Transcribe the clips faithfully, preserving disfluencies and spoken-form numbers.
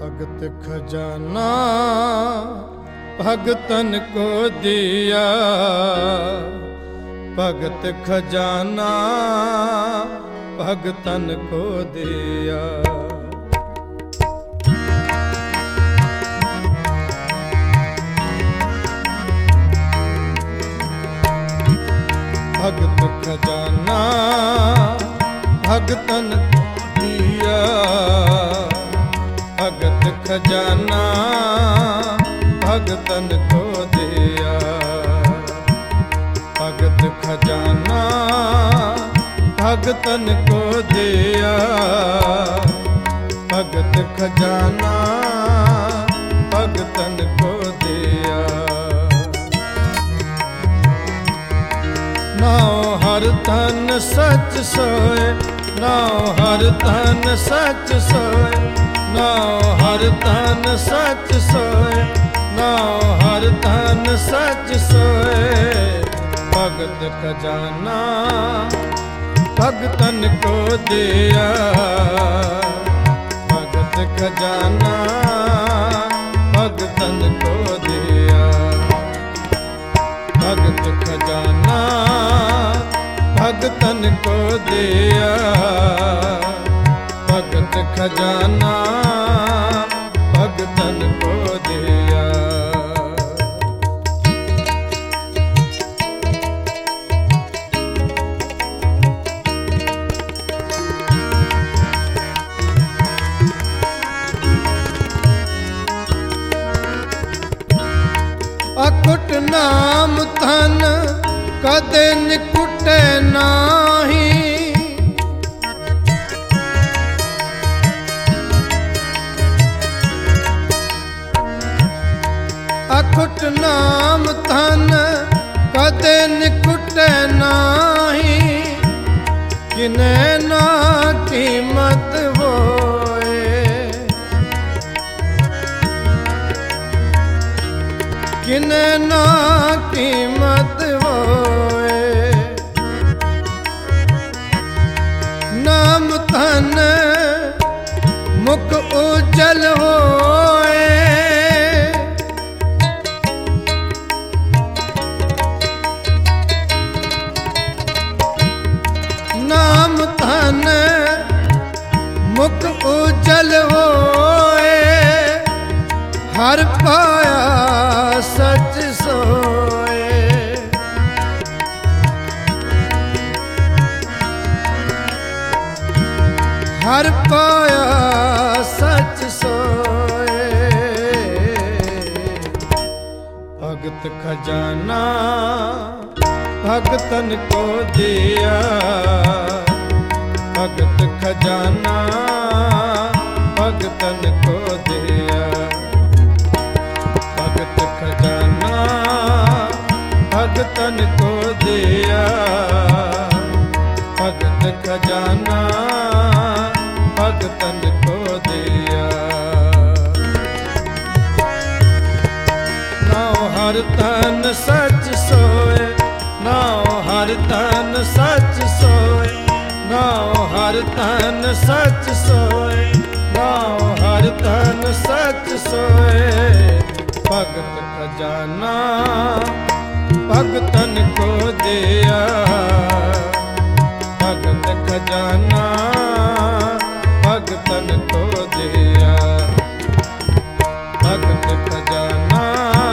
भगत खजाना भगतन को दिया, भगत खजाना भगतन को दिया। भगत खजाना भगतन को दिया, भगत खजाना भगतन को दिया। भगत खजाना भगतन को दिया, भगत खजाना भगतन को दिया। नाओ हर धन सच सोए, नाओ हर धन सच सोए, नाओ हर धन सच सोए, नाओ हर धन सच सोए। भगत खजाना भगतन को दिया, भगत खजाना भगतन को दिया। भगत खजाना भगतन को दिया, भगत खजाना भगतन को दिया। अकुट नाम धन कदे निकुटे नाही, अकुट नाम धन कदे निकुटे नाही। किने ना कीमत होए, किने ना कीमत होए। नाम धन मुख उज्जल होए, नाम धन मुख उज्जल होए। हर पाया सच सोए, हर पाया सच सोए। भगत खजाना भगतन को दिया, भगत खजाना भगतन को दिया। भगत खजाना भगतन को दिया, भगत खजाना भगतन को दिया। नाओ हर धन सच सोए, नाओ हर धन सच सोए, नाओ हर धन सच सोए, नाओ हर धन सच सोए। भगत खजाना भगतन को दिया, भगत खजाना भगतन को दिया। भगत खजाना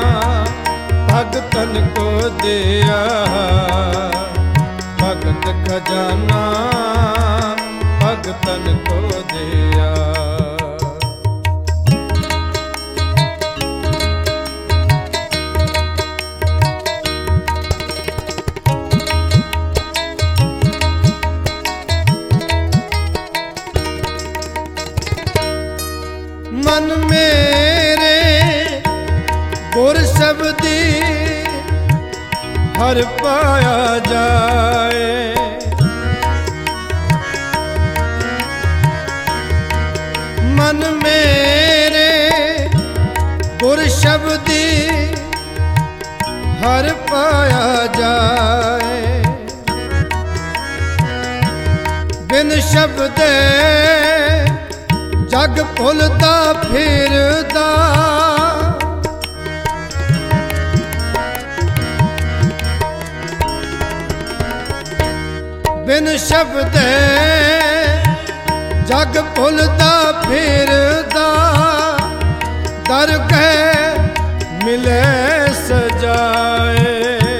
भगतन को दिया, भगत खजाना भगतन को दिया। मन मेरे गुर शब्दी हर पाया जाए। मन मेरे गुर शब्दी हर पाया जाए। बिन शब्दे जग भुलदा फिरदा बिन शब्दे जग भुलदा फिरदा दर कह मिले सजाए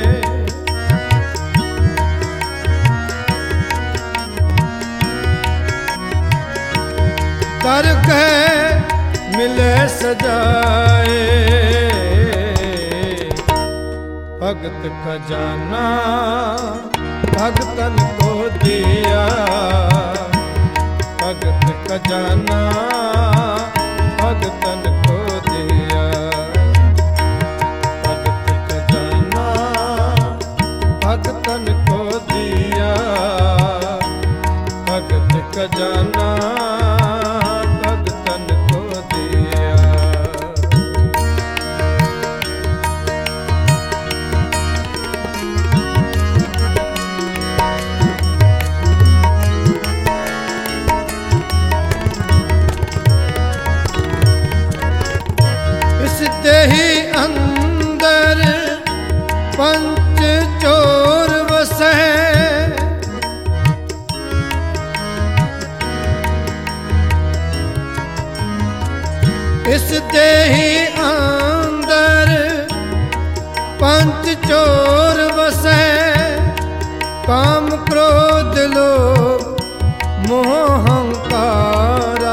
दर कह मिले सजाए भगत खजाना भगतन को दिया भगत खजाना भगतन को दिया भगत खजाना भगतन को दिया भगत खजाना भगतन को दिया। इस देही अंदर पंच चोर वसे इस देही अंदर पंच चोर वसे काम क्रोध लोभ मोह अहंकारा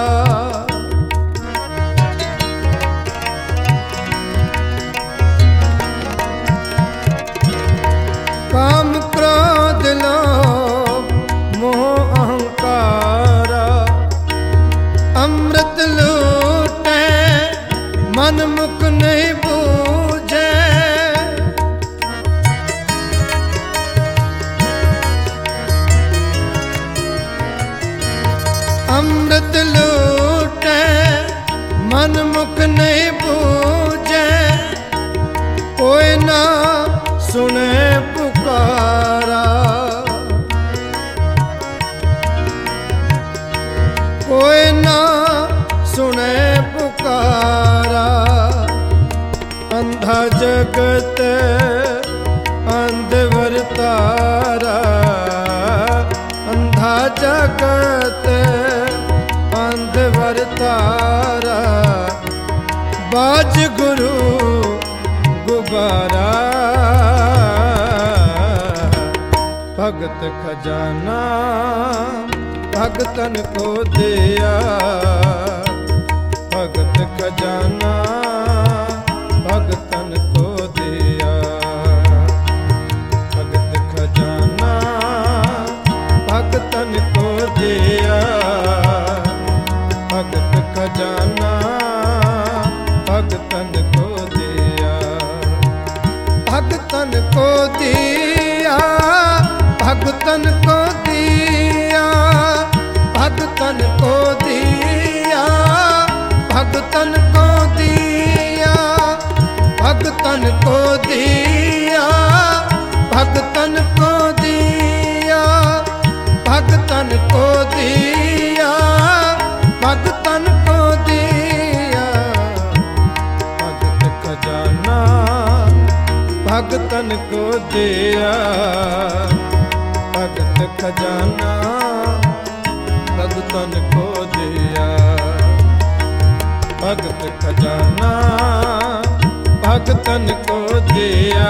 काम क्रोध लोभ मोह अहंकारा अमृत लूटे मन मुख नहीं बूझे अमृत लूटे मन मुख नहीं बूझे कोई ना सुने पुकारा कोई ना सुने पुकारा अंधा जगत अंधवर तारा अंधा जगत अंधवर तारा बाज गुरु गुबारा भगत खजाना भगतन को दिया भगत खजाना भगतन को दिया भगत खजाना भगतन को दिया भगत खजाना भगतन को दिया भगतन को दिया भगतन को दिया भगतन को दिया भगतन को दिया भगतन को दिया भगतन को दिया भगतन को दिया भगतन को दिया भगत खजाना भगतन को दिया भगत खजाना भगतन को दिया भगत खजाना भगतन को दिया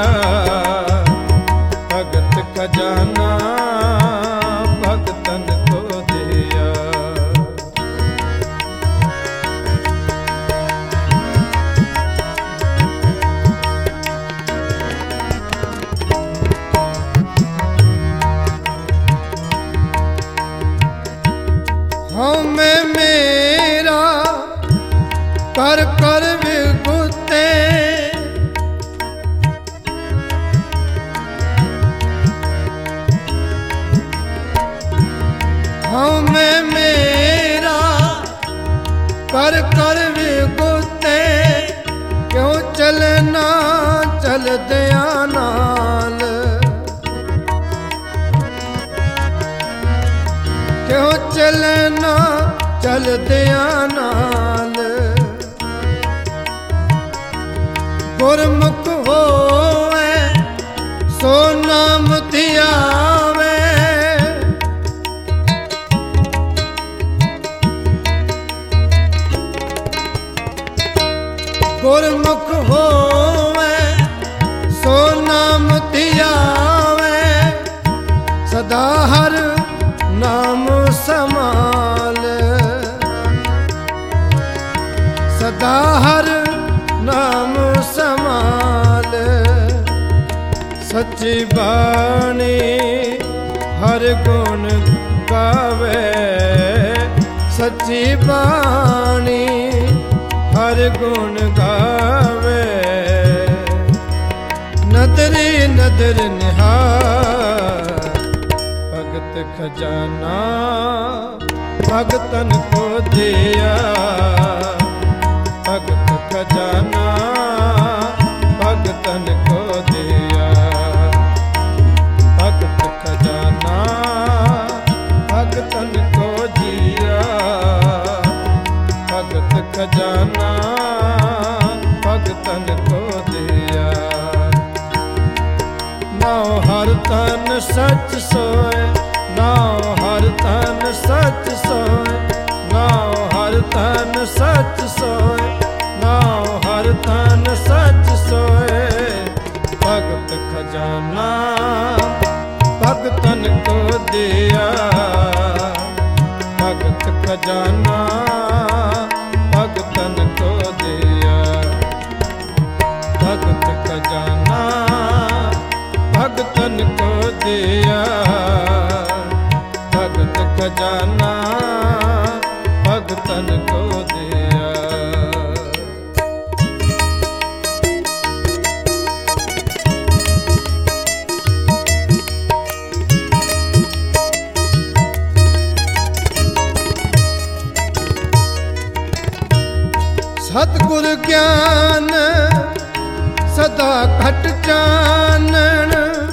भगत खजाना भगतन को दिया। हमें मेरा कर कर विगुते हमें मेरा कर कर विगुते क्यों चलना चल दिया नाल क्यों चलना ਚਲਦਿਆਂ ਨਾਲ। ਗੁਰਮੁਖ ਹੋਵੇ ਸੋ ਨਾਮ ਧਿਆਵੇ, ਗੁਰਮੁਖ ਹੋਵੇ ਸੋ ਨਾਮ ਧਿਆਵੇ, ਸਦਾ ਹਰ ਨਾਮ ਸਮਾਲ, ਸਦਾ ਹਰ ਨਾਮ ਸਮਾਲ। ਸੱਚੀ ਬਾਣੀ ਹਰ ਗੁਣ ਗਾਵੇ, ਸੱਚੀ ਬਾਣੀ ਹਰ ਗੁਣ ਗਾਵੇ। ਨਦਰੀ ਨਦਰ ਨਿਹਾਰ ਭਗਤ खजाना भगतन को दिया, भगत खजाना भगतन को दिया, भगत खजाना भगतन को दिया, भगत खजाना भगतन को दिया। नाउ हर तन सच सोए, नाउ हर तन सच सोए, नाउ हर तन सच सोए, नाउ हर तन सच सोए। भगत खजाना भगतन को दिया, भगत खजाना भगतन को दिया, भगत खजाना भगतन को दिया, भगत खजाना भगतन को दिया। सतगुर ज्ञान सदा घट चानन,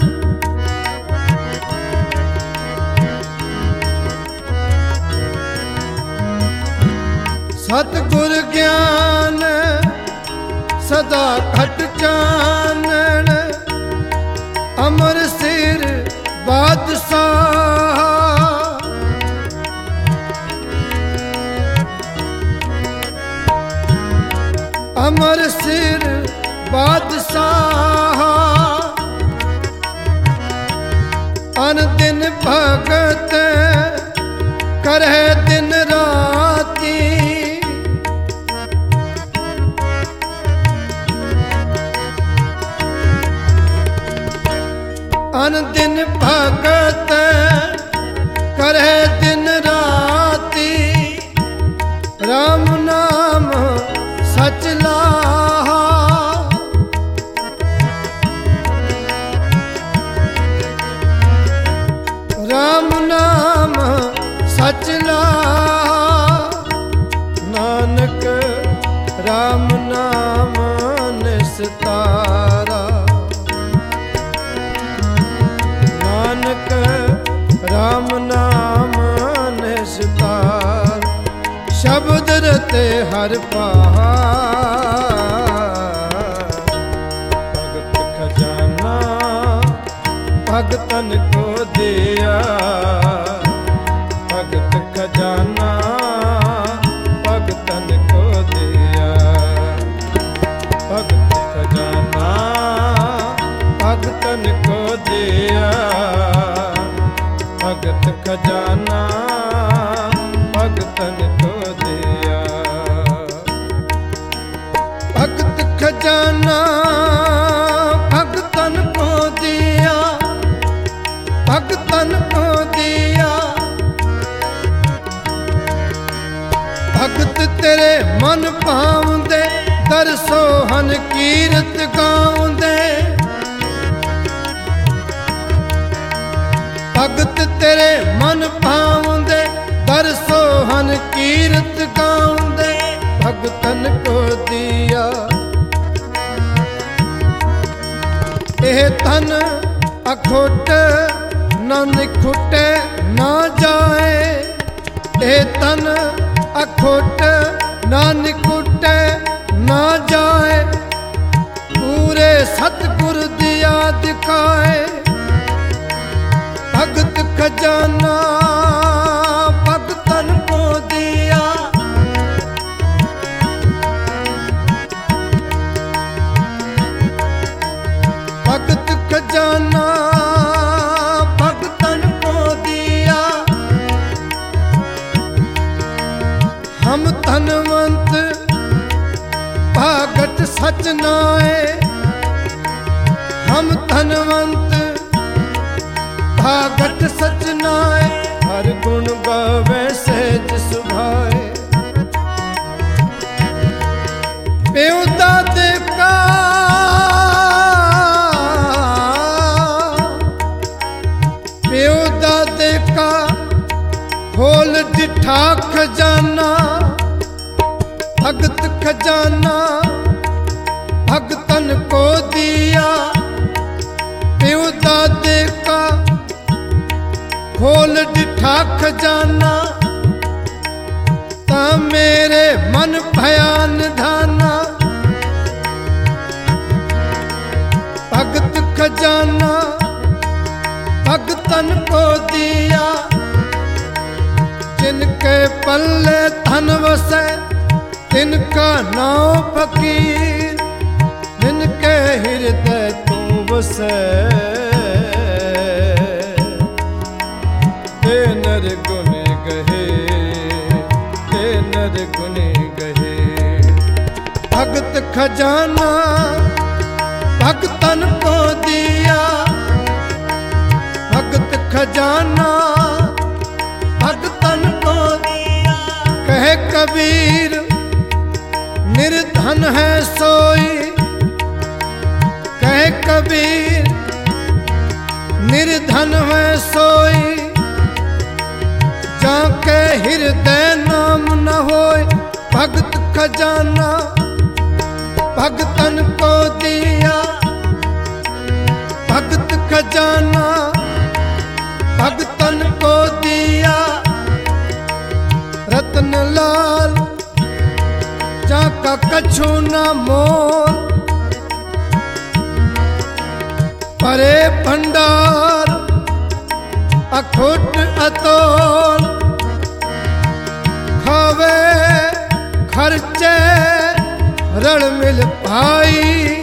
सतगुर ज्ञान सदा घट चानन। अमर सिर बादशाह, अमर सिर बादशाह। अन दिन भगत करे दिन राती, अन दिन भगत करे दिन राती। राम नाम सच लाहा, राम नाम सच लाहा। नानक राम नाम निस्तारा, नानक राम नाम निस्तार। शब्द रते हर पहाड़, भगत खजाना भगतन को दिया, भगत खजाना भगतन को दिया, भगत खजाना भगतन को दिया, भगत खजाना भगतन को दिया। भगत खजाना भगतन को दिया, भगतन को दिया। भगत तेरे मन पाउंदे दरसोहन कीरत गाउंदे, भगत तेरे मन पाउंदे दरसोहन कीरत गाउंदे। भगतन को दिया एह तन अखोट न निखुटे न जाए, एह तन अखोट ना निकुटे ना जाए, पूरे सतगुर दिया दिखाए। भगत खजाना भगतन को दिया, भगत खजाना भगतन को दिया। हम धनवंत भागत सच नाए, हम धनवंत भागत सच नाए। हर गुण गावे सहज सुभाए, प्यो दादे का प्यो दादे का खोल दिठा खजाना। भगत खजाना भगतन को दिया, प्यो दादे का खोल दिठा खजाना। ता मेरे मन भयान धाना, भगत खजाना भगतन को दिया। जिनके पल्ले धन वसे तिनका नाम फकीर, जिनके हृदय तू वसे ते नर गुण गहे, ते नर गुण गहे। भगत खजाना भगतन को दिया, भगत खजाना भगतन को दिया। कहे कबीर निर्धन है सोई, कहे कबीर निर्धन है सोई। जाके हृदय नाम न होय, भगत खजाना भगतन को दिया। भगत खजाना भगतन को दिया। रतन लाल जाका कछु न मोल, परे भंडार अखोट अतोल। खावे खर्चे रण मिल पाई,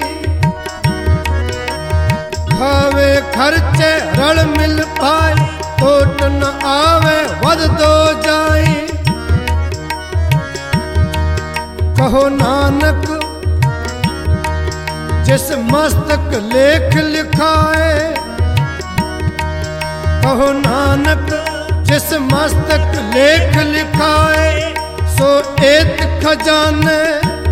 खावे खर्चे रण मिल पाई। टोट न आवे वध दो जाई, कहो नानक जिस मस्तक लेख लिखाए। कहो नानक जिस मस्तक लेख लिखाए। सो एक खजाने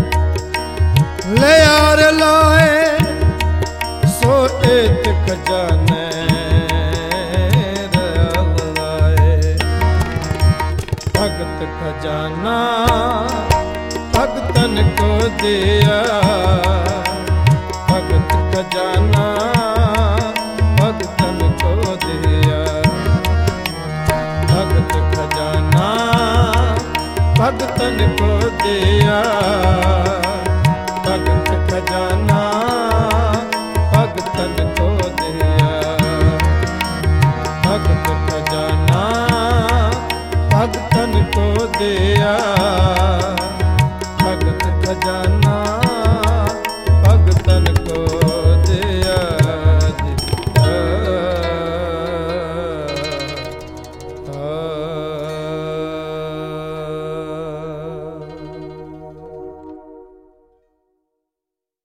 ले यार लाए, सो एक खजाने लाए। भगत खजाना भगतन को दिया, भगत खजाना भगतन को दिया। भगत खजाना भगतन को दिया, भगत खजाना भगतन को दिया। भगत खजाना भगतन को दिया, भगत खजाना